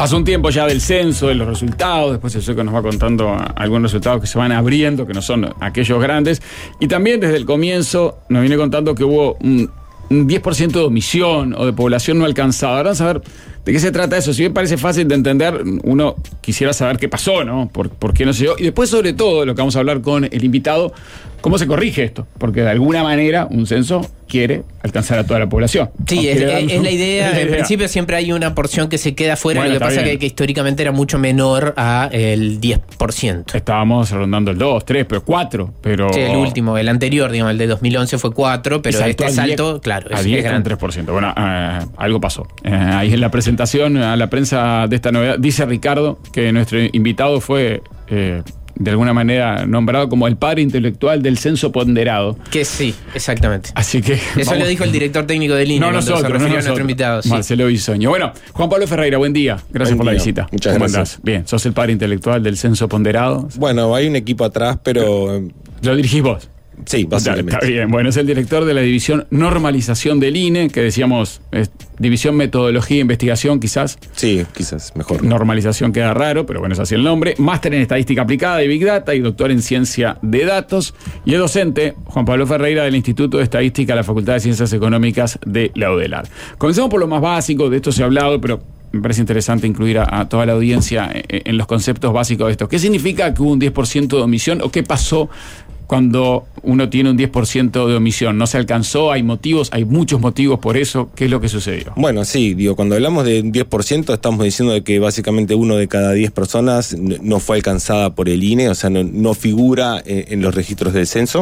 Pasó un tiempo ya del censo, de los resultados, después el SOECO nos va contando algunos resultados que se van abriendo, que no son aquellos grandes, y también desde el comienzo nos viene contando que hubo un 10% de omisión o de población no alcanzada. Ahora vamos a ver de qué se trata eso. Si bien parece fácil de entender, uno quisiera saber qué pasó, ¿no? ¿Por qué no se dio? Y después, sobre todo, lo que vamos a hablar con el invitado, ¿cómo se corrige esto? Porque de alguna manera un censo quiere alcanzar a toda la población. Sí, es la idea. En principio siempre hay una porción que se queda fuera, bueno, lo que pasa es que históricamente era mucho menor a el 10%. Estábamos rondando el 2, 3, pero 4. Pero... Sí, el último, el anterior, digamos, el de 2011 fue 4, pero este salto, claro, a 10 con 3%. Bueno, algo pasó. Ahí en la presentación a la prensa de esta novedad, dice Ricardo que nuestro invitado fue... de alguna manera nombrado como el padre intelectual del censo ponderado. Que sí, exactamente. Así que eso lo dijo el director técnico del INE. No nosotros, a nuestro invitado. Sí. Marcelo Bisoño. Bueno, Juan Pablo Ferreira, buen día. Gracias por la visita. Muchas ¿Cómo gracias. andás? Bien, sos el padre intelectual del censo ponderado. Bueno, hay un equipo atrás, pero... ¿Lo dirigís vos? Sí, básicamente. Está bien, bueno, es el director de la división normalización del INE, que decíamos, división metodología e investigación, quizás. Sí, quizás, mejor. Normalización queda raro, pero bueno, es así el nombre. Máster en estadística aplicada y Big Data y doctor en ciencia de datos. Y es docente, Juan Pablo Ferreira, del Instituto de Estadística de la Facultad de Ciencias Económicas de la UDELAR. Comencemos por lo más básico, de esto se ha hablado, pero me parece interesante incluir a toda la audiencia en los conceptos básicos de esto. ¿Qué significa que hubo un 10% de omisión o qué pasó cuando uno tiene un 10% de omisión? ¿No se alcanzó? ¿Hay motivos? ¿Hay muchos motivos por eso? ¿Qué es lo que sucedió? Bueno, sí, cuando hablamos de un 10%, estamos diciendo de que básicamente 1 de cada 10 personas no fue alcanzada por el INE, o sea, no figura en los registros del censo.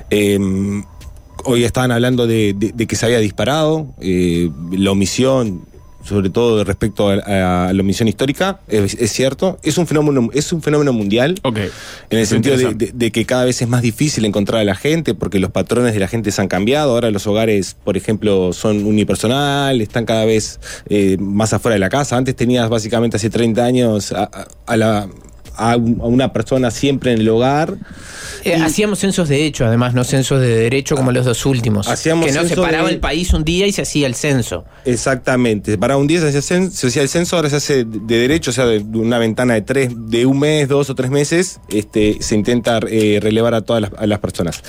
Hoy estaban hablando de que se había disparado, la omisión, sobre todo respecto a la omisión histórica, es cierto, es un fenómeno mundial, okay, en el sentido de que cada vez es más difícil encontrar a la gente, porque los patrones de la gente se han cambiado. Ahora los hogares, por ejemplo, son unipersonal, están cada vez más afuera de la casa. Antes tenías básicamente hace 30 años a una persona siempre en el hogar. Hacíamos censos de hecho, además, no censos de derecho como los dos últimos. Que no se paraba el país un día y se hacía el censo. Exactamente. Para un día se hacía el censo, ahora se hace de derecho, o sea, de una ventana de un mes, 2 o 3 meses, se intenta relevar a todas las personas.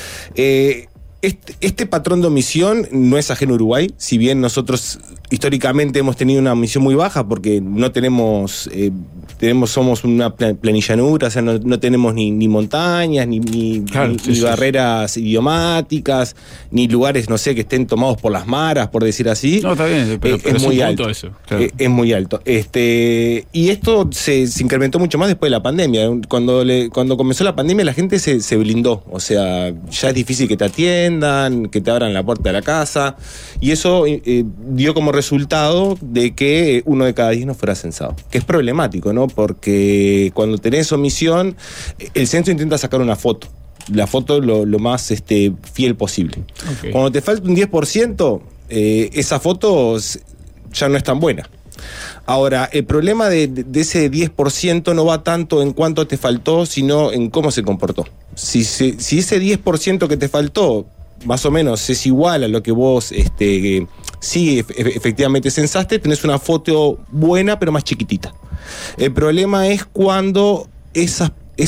Este patrón de omisión no es ajeno a Uruguay, si bien nosotros históricamente hemos tenido una omisión muy baja porque no somos una planillanura, o sea, no tenemos ni montañas, ni barreras idiomáticas, ni lugares, no sé, que estén tomados por las maras, por decir así. No, está bien, pero es muy alto eso. Claro. Es muy alto. Y esto se incrementó mucho más después de la pandemia. Cuando comenzó la pandemia, la gente se blindó, o sea, ya es difícil que te atiendan, que te abran la puerta de la casa, y eso dio como resultado de que 1 de cada 10 no fuera censado, que es problemático, ¿no? Porque cuando tenés omisión, el censo intenta sacar una foto, la foto lo más fiel posible. Okay. Cuando te falta un 10%, esa foto ya no es tan buena. Ahora, el problema de ese 10% no va tanto en cuánto te faltó, sino en cómo se comportó. Si ese 10% que te faltó más o menos es igual a lo que vos efectivamente censaste, tenés una foto buena pero más chiquitita. El problema es cuando ese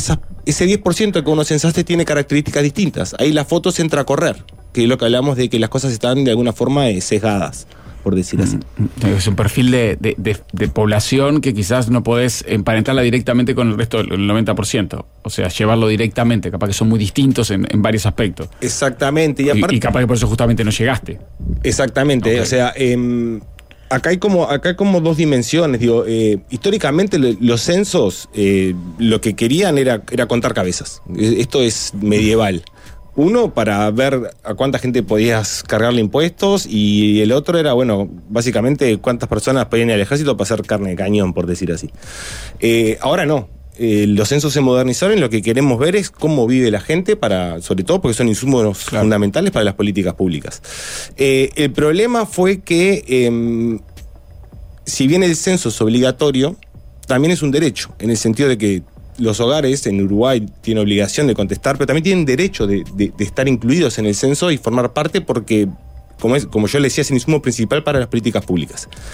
10% que uno censaste tiene características distintas. Ahí la foto se entra a correr, que es lo que hablamos de que las cosas están de alguna forma sesgadas, por decir así. Es un perfil de población que quizás no podés emparentarla directamente con el resto del 90%. O sea, llevarlo directamente, capaz que son muy distintos en varios aspectos. Exactamente. Y capaz que por eso justamente no llegaste. Exactamente, okay. O sea, acá hay como dos dimensiones. Históricamente los censos lo que querían era contar cabezas. Esto es medieval. Uno, para ver a cuánta gente podías cargarle impuestos, y el otro era, bueno, básicamente cuántas personas podían ir al ejército para hacer carne de cañón, por decir así. Ahora no. Los censos se modernizaron y lo que queremos ver es cómo vive la gente, sobre todo porque son insumos fundamentales para las políticas públicas. El problema fue que, si bien el censo es obligatorio, también es un derecho, en el sentido de que los hogares en Uruguay tienen obligación de contestar, pero también tienen derecho de estar incluidos en el censo y formar parte porque, como yo le decía, es el insumo principal para las políticas públicas.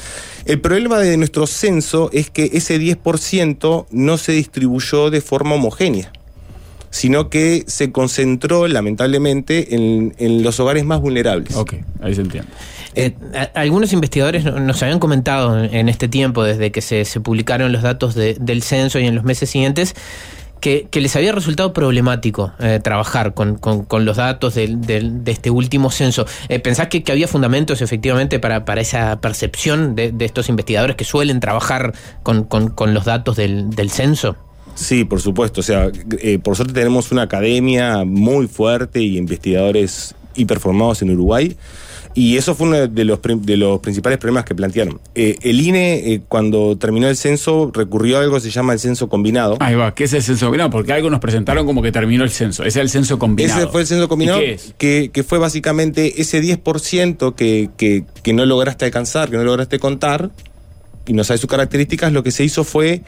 El problema de nuestro censo es que ese 10% no se distribuyó de forma homogénea, sino que se concentró, lamentablemente, en los hogares más vulnerables. Ok, ahí se entiende. Algunos investigadores nos habían comentado en este tiempo, desde que se publicaron los datos del censo y en los meses siguientes, que les había resultado problemático trabajar con los datos de este último censo. ¿Pensás que había fundamentos efectivamente para esa percepción de estos investigadores que suelen trabajar con los datos del censo? Sí, por supuesto. O sea, por suerte tenemos una academia muy fuerte y investigadores hiperformados en Uruguay. Y eso fue uno de los principales problemas que plantearon. El INE, cuando terminó el censo, recurrió a algo que se llama el censo combinado. Ahí va, ¿qué es el censo combinado? Porque algo nos presentaron como que terminó el censo. Ese es el censo combinado. Ese fue el censo combinado. ¿Y qué es? Que fue básicamente ese 10% que no lograste alcanzar, que no lograste contar, y no sabes sus características. Lo que se hizo fue,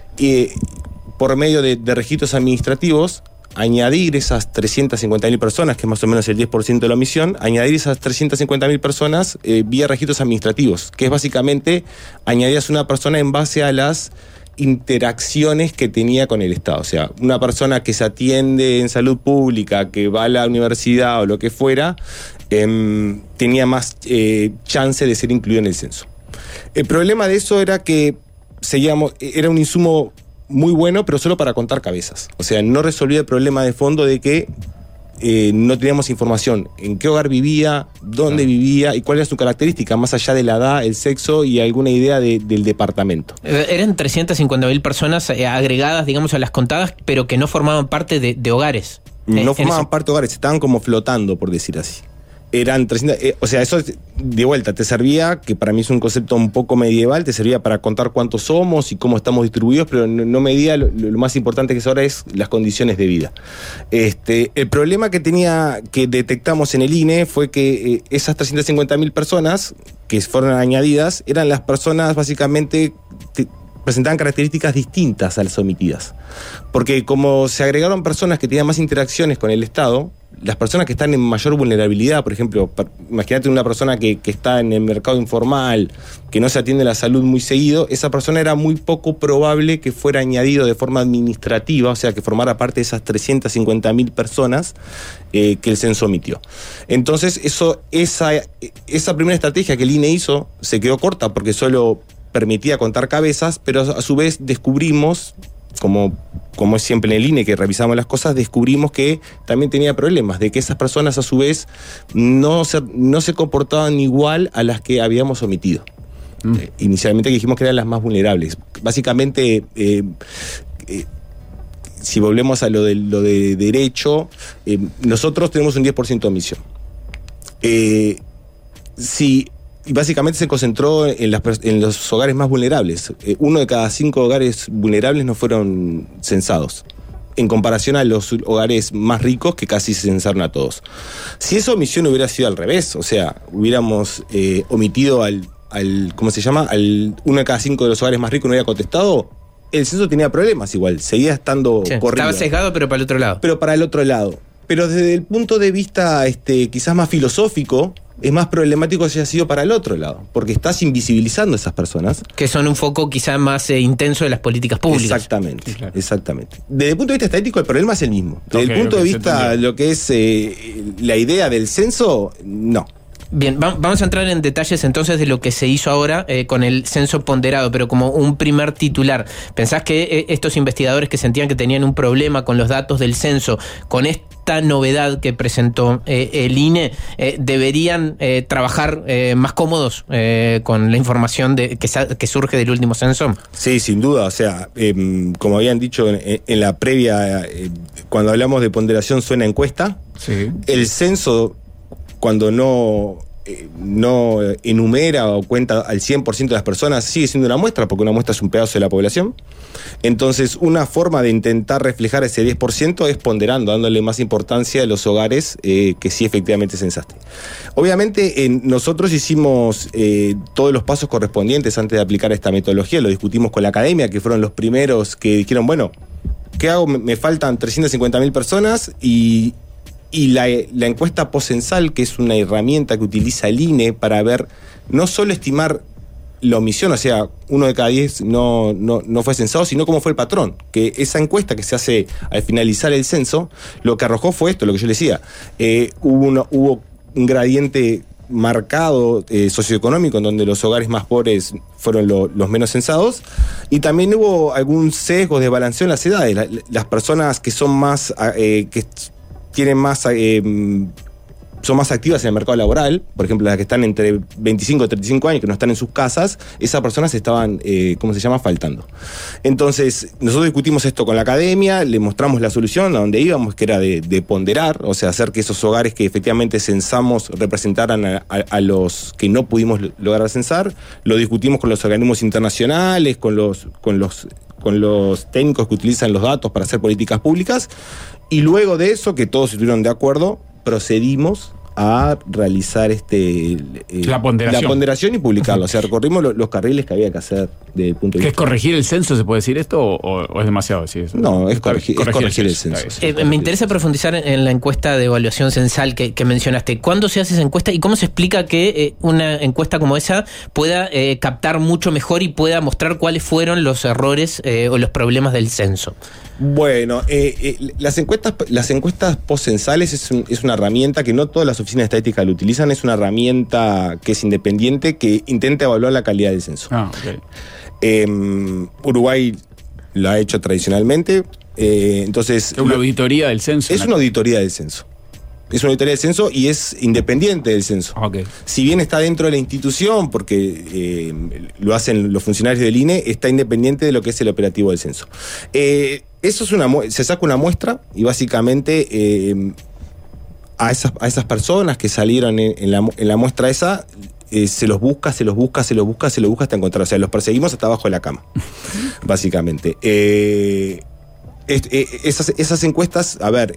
por medio de registros administrativos, añadir esas 350.000 personas, que es más o menos el 10% de la omisión, añadir esas 350.000 personas vía registros administrativos, que es básicamente añadías una persona en base a las interacciones que tenía con el Estado. O sea, una persona que se atiende en salud pública, que va a la universidad o lo que fuera, tenía más chance de ser incluido en el censo. El problema de eso era que era un insumo muy bueno, pero solo para contar cabezas. O sea, no resolvía el problema de fondo de que no teníamos información en qué hogar vivía, dónde vivía y cuál era su característica, más allá de la edad, el sexo y alguna idea del departamento. Eran 350.000 personas agregadas, digamos, a las contadas, pero que no formaban parte de hogares. No formaban parte de hogares, estaban como flotando, por decir así. Eran 300, o sea, eso de vuelta te servía, que para mí es un concepto un poco medieval, te servía para contar cuántos somos y cómo estamos distribuidos, pero no medía lo más importante que es ahora es las condiciones de vida. El problema que detectamos en el INE fue que esas 350.000 personas que fueron añadidas eran las personas básicamente presentaban características distintas a las omitidas. Porque como se agregaron personas que tenían más interacciones con el Estado, las personas que están en mayor vulnerabilidad, por ejemplo, imagínate una persona que está en el mercado informal, que no se atiende a la salud muy seguido, esa persona era muy poco probable que fuera añadido de forma administrativa, o sea, que formara parte de esas 350.000 personas que el censo omitió. Entonces, esa primera estrategia que el INE hizo se quedó corta porque solo permitía contar cabezas, pero a su vez descubrimos, como es siempre en el INE, que revisamos las cosas, descubrimos que también tenía problemas, de que esas personas a su vez no se comportaban igual a las que habíamos omitido. Inicialmente dijimos que eran las más vulnerables. Básicamente, si volvemos a lo de derecho, nosotros tenemos un 10% de omisión. Y básicamente se concentró en los hogares más vulnerables. 1 de cada 5 hogares vulnerables no fueron censados, en comparación a los hogares más ricos que casi se censaron a todos. Si esa omisión hubiera sido al revés, o sea, hubiéramos omitido ¿cómo se llama? 1 de cada 5 de los hogares más ricos no hubiera contestado, el censo tenía problemas igual, seguía estando corrido. Estaba sesgado, pero para el otro lado. Pero para el otro lado. Pero desde el punto de vista quizás más filosófico, es más problemático que haya sido para el otro lado, porque estás invisibilizando a esas personas. Que son un foco quizás más intenso de las políticas públicas. Exactamente, sí, claro. Exactamente. Desde el punto de vista estadístico el problema es el mismo. Desde el punto de vista lo que es la idea del censo, no. Bien, vamos a entrar en detalles entonces de lo que se hizo ahora con el censo ponderado, pero como un primer titular, ¿pensás que estos investigadores que sentían que tenían un problema con los datos del censo, con esta novedad que presentó el INE, deberían trabajar más cómodos con la información que surge del último censo? Sí, sin duda, o sea, como habían dicho en la previa, cuando hablamos de ponderación suena encuesta, sí. El censo, cuando no enumera o cuenta al 100% de las personas, sigue siendo una muestra, porque una muestra es un pedazo de la población. Entonces, una forma de intentar reflejar ese 10% es ponderando, dándole más importancia a los hogares que sí efectivamente censaste. Obviamente, nosotros hicimos todos los pasos correspondientes antes de aplicar esta metodología, lo discutimos con la academia, que fueron los primeros que dijeron, bueno, ¿qué hago? Me faltan 350.000 personas y la encuesta postcensal, que es una herramienta que utiliza el INE para ver, no solo estimar la omisión, o sea, 1 de cada 10 no fue censado, sino cómo fue el patrón. Que esa encuesta que se hace al finalizar el censo, lo que arrojó fue esto, lo que yo le decía. Hubo un gradiente marcado socioeconómico en donde los hogares más pobres fueron los menos censados, y también hubo algún sesgo de balanceo en las edades. Las personas que son más que tienen más son más activas en el mercado laboral, por ejemplo, las que están entre 25 y 35 años, que no están en sus casas, esas personas estaban, faltando. Entonces, nosotros discutimos esto con la academia, le mostramos la solución a donde íbamos, que era de ponderar, o sea, hacer que esos hogares que efectivamente censamos representaran a los que no pudimos lograr censar. Lo discutimos con los organismos internacionales, con los técnicos que utilizan los datos para hacer políticas públicas, y luego de eso, que todos estuvieron de acuerdo, procedimos a realizar la ponderación y publicarlo. O sea, recorrimos los carriles que había que hacer desde el punto de vista. ¿Es corregir el censo, se puede decir esto, o es demasiado decir eso? No, es corregir el censo. Me interesa profundizar en la encuesta de evaluación censal que mencionaste. ¿Cuándo se hace esa encuesta y cómo se explica que una encuesta como esa pueda captar mucho mejor y pueda mostrar cuáles fueron los errores o los problemas del censo? Bueno, las encuestas postcensales es una herramienta que no todas las oficinas de estadística lo utilizan. Es una herramienta que es independiente, que intenta evaluar la calidad del censo. Uruguay lo ha hecho tradicionalmente. Entonces, ¿es una auditoría del censo? Es una auditoría del censo. Es una auditoría del censo y es independiente del censo. Okay. Si bien está dentro de la institución, porque lo hacen los funcionarios del INE, está independiente de lo que es el operativo del censo. Eso se saca una muestra y básicamente a esas personas que salieron en la muestra esa, se los busca hasta encontrar. O sea, los perseguimos hasta abajo de la cama, básicamente. Esas encuestas, a ver,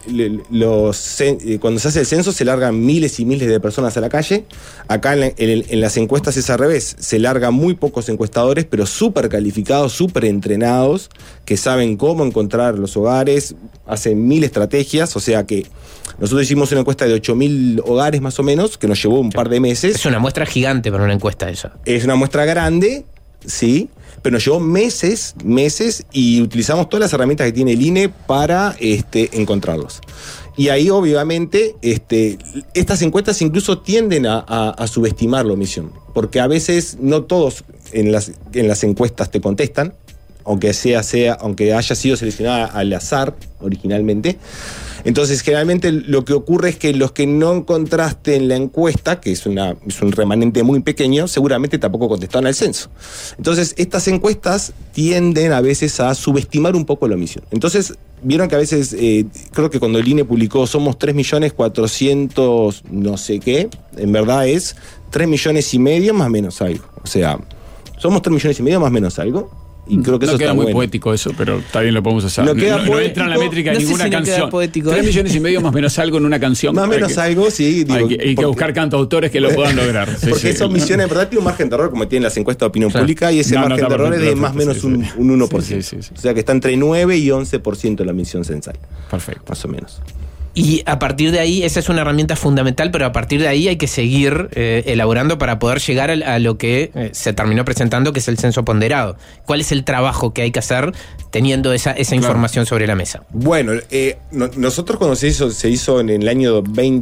cuando se hace el censo se largan miles y miles de personas a la calle. Acá en las encuestas es al revés, se largan muy pocos encuestadores, pero súper calificados, súper entrenados, que saben cómo encontrar los hogares, hacen 1000 estrategias. O sea que nosotros hicimos una encuesta de 8000 hogares más o menos, que nos llevó un par de meses. Es una muestra gigante para una encuesta esa. Es una muestra grande, sí, pero nos llevó meses y utilizamos todas las herramientas que tiene el INE para encontrarlos. Y ahí obviamente estas encuestas incluso tienden a subestimar la omisión, porque a veces no todos en las encuestas te contestan, aunque haya sido seleccionada al azar originalmente. Entonces, generalmente lo que ocurre es que los que no encontraste en la encuesta, que es un remanente muy pequeño, seguramente tampoco contestaron al censo. Entonces, estas encuestas tienden a veces a subestimar un poco la omisión. Entonces, vieron que a veces, creo que cuando el INE publicó somos 3.400.000 no sé qué, en verdad es 3,5 millones más menos algo. O sea, somos 3,5 millones más menos algo. Y creo que no eso queda está muy bueno. Poético eso, pero está bien, lo podemos hacer. No entra en la métrica de ninguna canción. 3,5 millones más menos algo en una canción. Más o menos algo, sí. Hay que buscar cantautores que lo puedan lograr. Porque esa omisión en verdad tiene un margen de error, como tienen las encuestas de opinión pública, y ese margen de error es de más o menos un 1%. Sí. O sea que está entre 9 y 11% la omisión censal. Perfecto. Más o menos. Y a partir de ahí, esa es una herramienta fundamental, pero a partir de ahí hay que seguir elaborando para poder llegar a lo que se terminó presentando, que es el censo ponderado. ¿Cuál es el trabajo que hay que hacer teniendo esa información sobre la mesa? Bueno, nosotros cuando se hizo en el año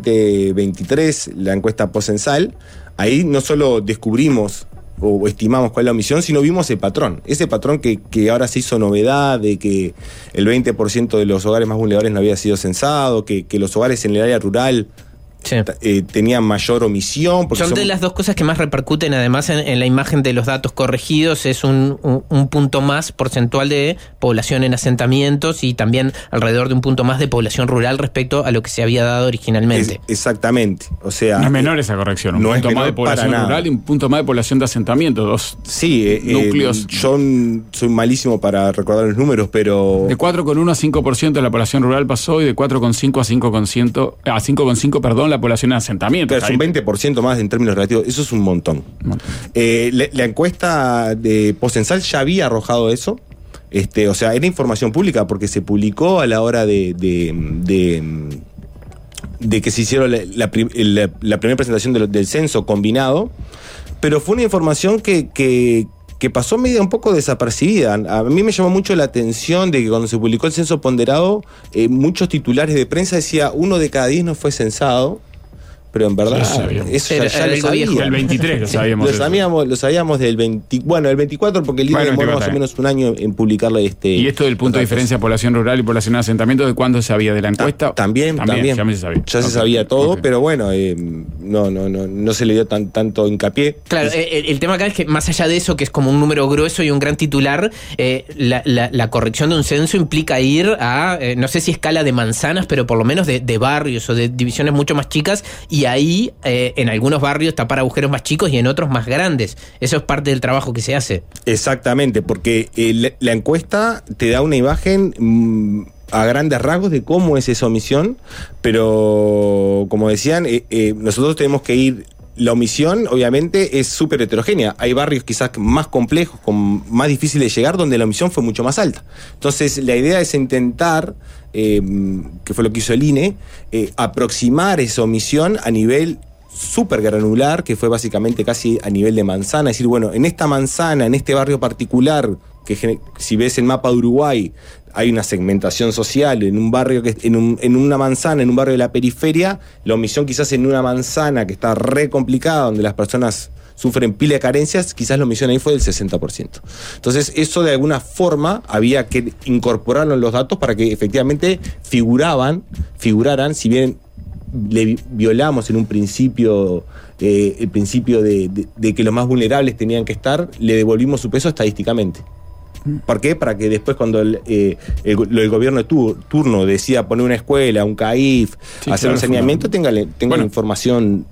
2023 la encuesta postcensal, ahí no solo descubrimos o estimamos cuál es la omisión, sino vimos el patrón. Ese patrón que ahora se hizo novedad de que el 20% de los hogares más vulnerables no había sido censado, que los hogares en el área rural tenían mayor omisión. Son de las dos cosas que más repercuten además en la imagen de los datos corregidos. Es un punto más porcentual de población en asentamientos y también alrededor de un punto más de población rural respecto a lo que se había dado originalmente. Exactamente. O sea, no es menor esa corrección. Un punto más de población rural y un punto más de población de asentamientos. Dos núcleos. Yo soy malísimo para recordar los números, pero... De 4,1 a 5% de la población rural pasó, y de 4,5 a 5,5, perdón, la población en asentamiento. Pero es un 20% más en términos relativos. Eso es un montón. La encuesta de postcensal ya había arrojado eso. O sea, era información pública porque se publicó a la hora de que se hicieron la primera presentación del censo combinado, pero fue una información que pasó media un poco desapercibida. A mí me llamó mucho la atención de que cuando se publicó el censo ponderado, muchos titulares de prensa decía 1 de cada 10 no fue censado. Pero en verdad, eso ya lo sabía. El 23 lo sabíamos. Lo sabíamos del 24, porque el INE demoró más o menos un año en publicarle ¿Y esto del punto de diferencia de población rural y población de asentamiento, de cuándo se sabía de la encuesta? También. Ya se sabía todo, pero bueno, no se le dio tanto hincapié. Claro, el tema acá es que más allá de eso, que es como un número grueso y un gran titular, la corrección de un censo implica ir a, no sé si escala de manzanas, pero por lo menos de barrios o de divisiones mucho más chicas, y ahí en algunos barrios tapar agujeros más chicos y en otros más grandes. Eso es parte del trabajo que se hace. Exactamente, porque la encuesta te da una imagen a grandes rasgos de cómo es esa omisión, pero como decían, nosotros tenemos que ir. La omisión, obviamente, es súper heterogénea. Hay barrios quizás más complejos, más difíciles de llegar, donde la omisión fue mucho más alta. Entonces, la idea es intentar, que fue lo que hizo el INE, aproximar esa omisión a nivel súper granular, que fue básicamente casi a nivel de manzana. Es decir, bueno, en esta manzana, en este barrio particular, que si ves el mapa de Uruguay, hay una segmentación social en un barrio en una manzana, en un barrio de la periferia, la omisión quizás en una manzana que está re complicada, donde las personas sufren pila de carencias, quizás la omisión ahí fue del 60%. Entonces, eso de alguna forma había que incorporarlo en los datos para que efectivamente figuraran, si bien le violamos en un principio el principio de que los más vulnerables tenían que estar, le devolvimos su peso estadísticamente. ¿Por qué? Para que después cuando el gobierno de turno decida poner una escuela, un CAIF, hacer un saneamiento, tenga la información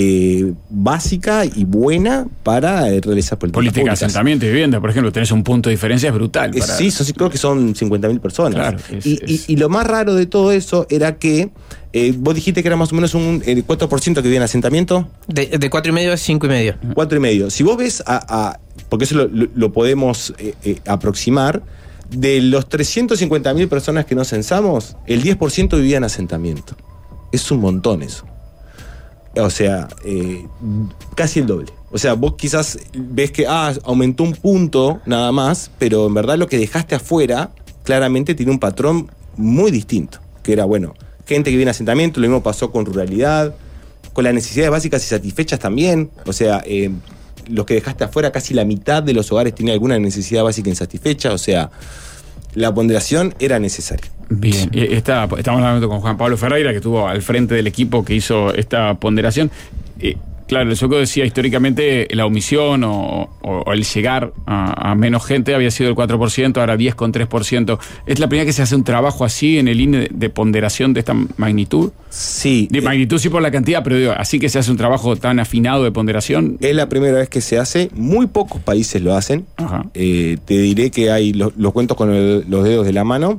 básica y buena para realizar política de asentamiento y vivienda, por ejemplo, tenés un punto de diferencia brutal. Sí, creo que son 50.000 personas. Claro, y lo más raro de todo eso era que vos dijiste que era más o menos el 4% que vive en asentamiento. De 4,5 a 5,5. 4,5. Si vos ves porque eso lo podemos aproximar, de los 350.000 personas que nos censamos, el 10% vivía en asentamiento. Es un montón eso. O sea, casi el doble. O sea, vos quizás ves que aumentó un punto nada más, pero en verdad lo que dejaste afuera claramente tiene un patrón muy distinto, que era, bueno, gente que vive en asentamiento. Lo mismo pasó con ruralidad, con las necesidades básicas y satisfechas también. O sea, los que dejaste afuera, casi la mitad de los hogares tenía alguna necesidad básica insatisfecha. O sea, la ponderación era necesaria. Bien, estamos hablando con Juan Pablo Ferreira, que estuvo al frente del equipo que hizo esta ponderación. Claro, el Soco decía históricamente la omisión o el llegar a menos gente había sido el 4%, ahora 10,3%. ¿Es la primera que se hace un trabajo así en el INE de ponderación de esta magnitud? Sí. De magnitud sí por la cantidad, pero digo, así que se hace un trabajo tan afinado de ponderación. Es la primera vez que se hace, muy pocos países lo hacen. Ajá. Te diré que hay los cuentos con los dedos de la mano,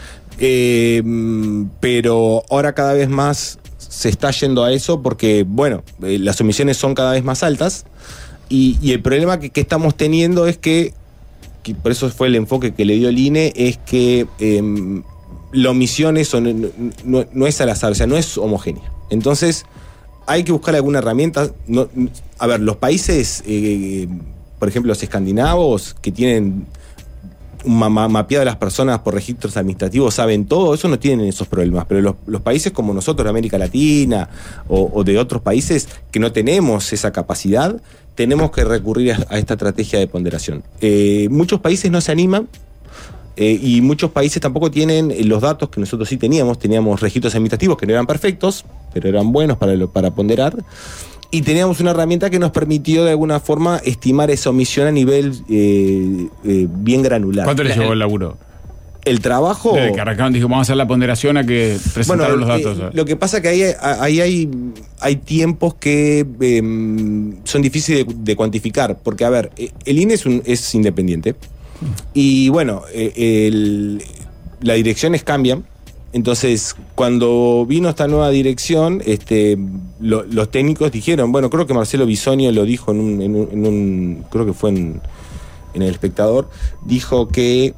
pero ahora cada vez más se está yendo a eso porque, bueno, las omisiones son cada vez más altas y el problema que estamos teniendo es que por eso fue el enfoque que le dio el INE, es que la omisión eso no es al azar, o sea, no es homogénea. Entonces, hay que buscar alguna herramienta. A ver, los países, por ejemplo, los escandinavos, que tienen mapeado a las personas por registros administrativos, saben todo, eso no tienen esos problemas, pero los países como nosotros de América Latina o de otros países que no tenemos esa capacidad, tenemos que recurrir a esta estrategia de ponderación. Muchos países no se animan y muchos países tampoco tienen los datos que nosotros sí teníamos registros administrativos que no eran perfectos, pero eran buenos para ponderar. Y teníamos una herramienta que nos permitió de alguna forma estimar esa omisión a nivel bien granular. ¿Cuánto le llevó el laburo? El trabajo... Desde que arrancaron, dijo, vamos a hacer la ponderación a que presentaron los datos. Lo que pasa que ahí hay tiempos que son difíciles de cuantificar. Porque, a ver, el INE es independiente. Y, bueno, las direcciones cambian. Entonces, cuando vino esta nueva dirección, los técnicos dijeron, bueno, creo que Marcelo Bisogno lo dijo creo que fue en El Espectador, dijo que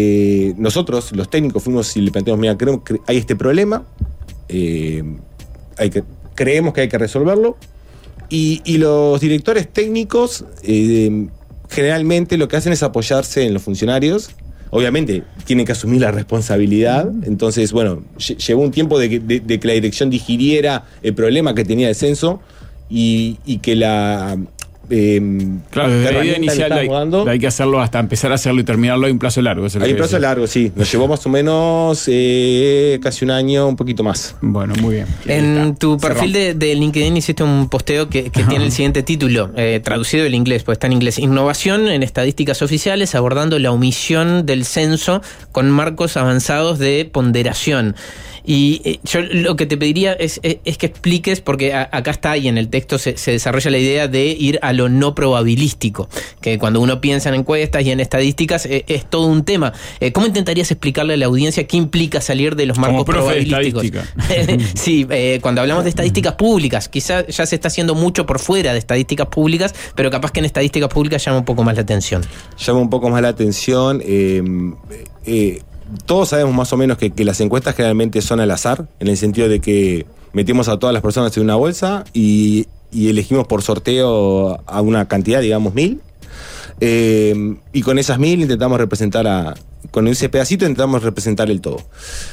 nosotros, los técnicos, fuimos y le planteamos, mira, creo que hay este problema, creemos que hay que resolverlo. Y los directores técnicos generalmente lo que hacen es apoyarse en los funcionarios. Obviamente tienen que asumir la responsabilidad. Entonces, bueno, llevó un tiempo de que la dirección digiriera el problema que tenía el censo y que la... claro, desde la idea inicial hay que hacerlo hasta empezar a hacerlo y terminarlo. Hay un plazo largo. Hay un plazo largo, sí. Nos llevó más o menos casi un año, un poquito más. Bueno, muy bien. En tu perfil de LinkedIn hiciste un posteo que tiene el siguiente título, traducido del inglés, pues está en inglés: Innovación en estadísticas oficiales abordando la omisión del censo con marcos avanzados de ponderación. Y yo lo que te pediría es que expliques, porque acá está y en el texto se desarrolla la idea de ir a lo no probabilístico, que cuando uno piensa en encuestas y en estadísticas es todo un tema. ¿Cómo intentarías explicarle a la audiencia qué implica salir de los marcos probabilísticos? Sí, cuando hablamos de estadísticas públicas, quizás ya se está haciendo mucho por fuera de estadísticas públicas, pero capaz que en estadísticas públicas llama un poco más la atención. Llama un poco más la atención. Todos sabemos más o menos que las encuestas generalmente son al azar, en el sentido de que metemos a todas las personas en una bolsa y elegimos por sorteo a una cantidad, digamos 1000, y con esas 1000 intentamos representar con ese pedacito intentamos representar el todo.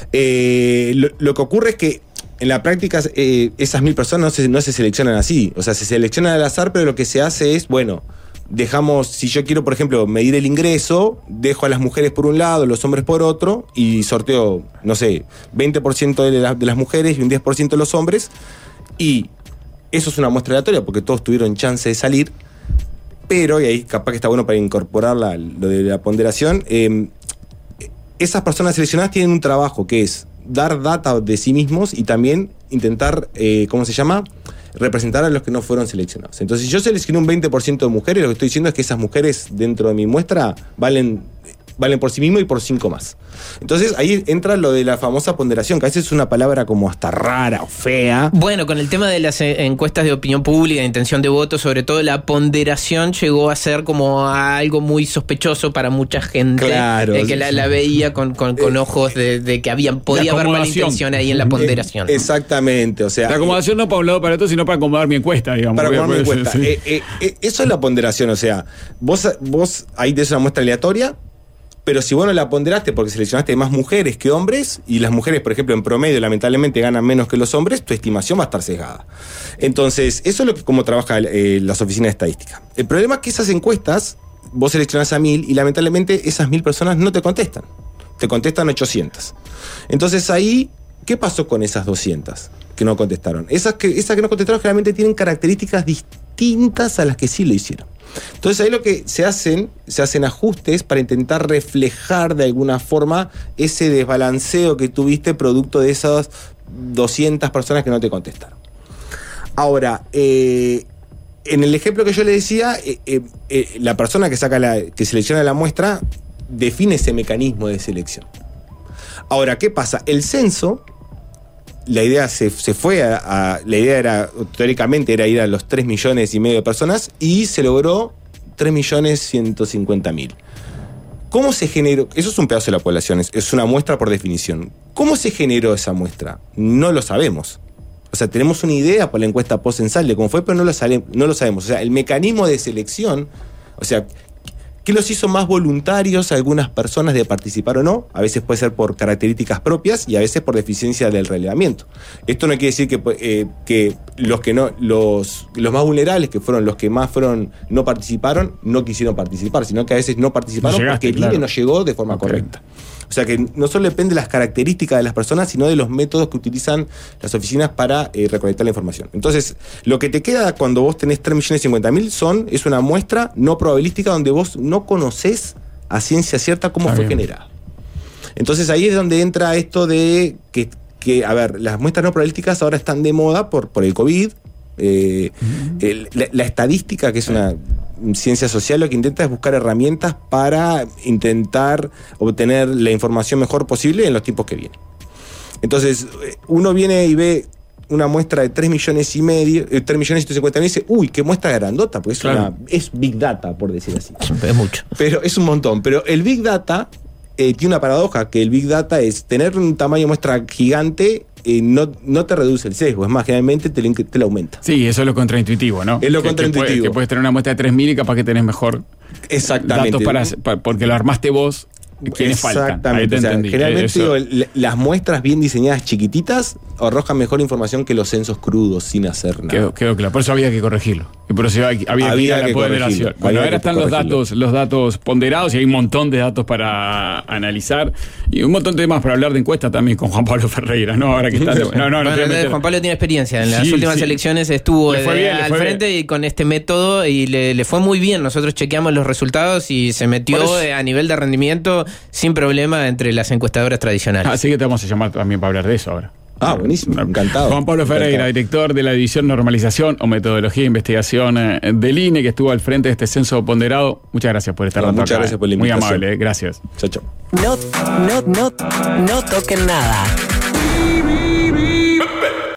Lo que ocurre es que en la práctica esas 1000 personas no se seleccionan así, o sea, se seleccionan al azar, pero lo que se hace es, bueno, dejamos, si yo quiero, por ejemplo, medir el ingreso, dejo a las mujeres por un lado, los hombres por otro, y sorteo, no sé, 20% de las mujeres y un 10% de los hombres, y eso es una muestra aleatoria porque todos tuvieron chance de salir, pero, y ahí capaz que está bueno para incorporar lo de la ponderación, esas personas seleccionadas tienen un trabajo que es dar data de sí mismos y también intentar, ¿cómo se llama?, representar a los que no fueron seleccionados. Entonces, si yo seleccioné un 20% de mujeres, lo que estoy diciendo es que esas mujeres dentro de mi muestra valen por sí mismo y por 5 más. Entonces, ahí entra lo de la famosa ponderación, que a veces es una palabra como hasta rara o fea. Bueno, con el tema de las encuestas de opinión pública, de intención de voto, sobre todo la ponderación llegó a ser como algo muy sospechoso para mucha gente. Claro. Que la veía con ojos de que podía haber mala intención ahí en la ponderación. Exactamente, o sea... La acomodación no para un lado para otro, sino para acomodar mi encuesta, digamos. Para acomodar mi encuesta. Sí. Eso es la ponderación, o sea, vos ahí tenés una muestra aleatoria, pero si vos no la ponderaste porque seleccionaste más mujeres que hombres, y las mujeres, por ejemplo, en promedio, lamentablemente ganan menos que los hombres, tu estimación va a estar sesgada. Entonces, eso es cómo trabajan las oficinas de estadística. El problema es que esas encuestas, vos seleccionás a 1000 y lamentablemente esas 1000 personas no te contestan. Te contestan 800. Entonces ahí, ¿qué pasó con esas 200 que no contestaron? Esas que no contestaron generalmente tienen características distintas a las que sí lo hicieron. Entonces ahí lo que se hacen ajustes para intentar reflejar de alguna forma ese desbalanceo que tuviste producto de esas 200 personas que no te contestaron. Ahora, en el ejemplo que yo le decía, la persona que selecciona la muestra define ese mecanismo de selección. Ahora, ¿qué pasa? El censo, la idea se fue la idea era, teóricamente, era ir a los 3,5 millones de personas y se logró 3.150.000. ¿Cómo se generó? Eso es un pedazo de la población, es una muestra por definición. ¿Cómo se generó esa muestra? No lo sabemos. O sea, tenemos una idea por la encuesta postcensal de cómo fue, pero no lo sabemos. O sea, el mecanismo de selección, o sea, ¿qué los hizo más voluntarios a algunas personas de participar o no? A veces puede ser por características propias y a veces por deficiencia del relevamiento. Esto no quiere decir que los más vulnerables, que fueron los que más no participaron, no quisieron participar, sino que a veces no participaron porque el INE no llegó de forma correcta. O sea que no solo depende de las características de las personas, sino de los métodos que utilizan las oficinas para recolectar la información. Entonces, lo que te queda cuando vos tenés 3.050.000 es una muestra no probabilística donde vos no conocés a ciencia cierta cómo fue generada. Entonces ahí es donde entra esto de que a ver, las muestras no probabilísticas ahora están de moda por el COVID. La estadística, que es una ciencia social, lo que intenta es buscar herramientas para intentar obtener la información mejor posible en los tiempos que vienen. Entonces, uno viene y ve una muestra de 3.150.000 y dice, uy, qué muestra grandota, porque es Big Data, por decir así. Es mucho. Pero es un montón. Pero el Big Data tiene una paradoja, que el Big Data es tener un tamaño de muestra gigante no te reduce el sesgo, es más, generalmente te lo aumenta. Sí, eso es lo contraintuitivo, ¿no? Es lo contraintuitivo. Que puedes tener una muestra de 3.000 y capaz que tenés mejor Exactamente. datos porque lo armaste vos. ¿Quiénes faltan? Exactamente. Ahí te entendí. Generalmente las muestras bien diseñadas chiquititas arrojan mejor información que los censos crudos sin hacer nada. Quedó claro. Por eso había que corregirlo. Y por eso había que ir a la ponderación. Bueno, ahora están los datos ponderados y hay un montón de datos para analizar y un montón de temas para hablar de encuesta también con Juan Pablo Ferreira, ¿no? Ahora que está. Juan Pablo tiene experiencia. En las últimas elecciones estuvo al frente y con este método y le fue muy bien. Nosotros chequeamos los resultados y se metió a nivel de rendimiento sin problema entre las encuestadoras tradicionales. Así que te vamos a llamar también para hablar de eso ahora. Buenísimo, encantado. Juan Pablo Ferreira, director de la División Normalización o Metodología de Investigación del INE, que estuvo al frente de este censo ponderado. Muchas gracias por estar Muchas gracias por la invitación. Muy amable, gracias. Chao, chao. No toquen nada.